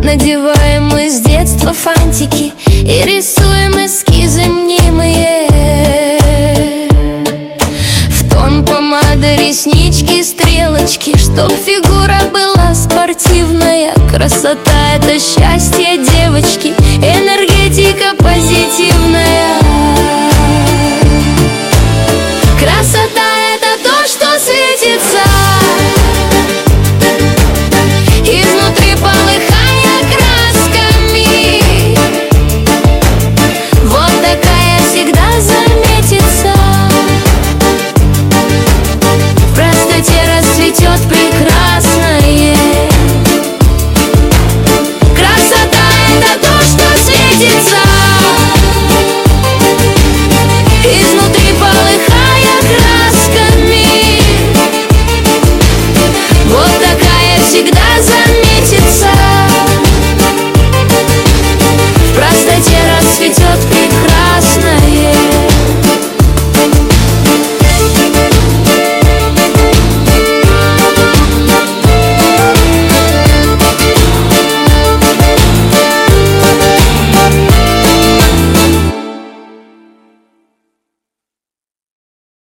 Надеваем мы с детства фантики и рисуем эскизы мнимые. В тон помады, реснички, стрелочки, чтоб фигура была спортивная. Красота — это счастье девочки, энергетика позитивная.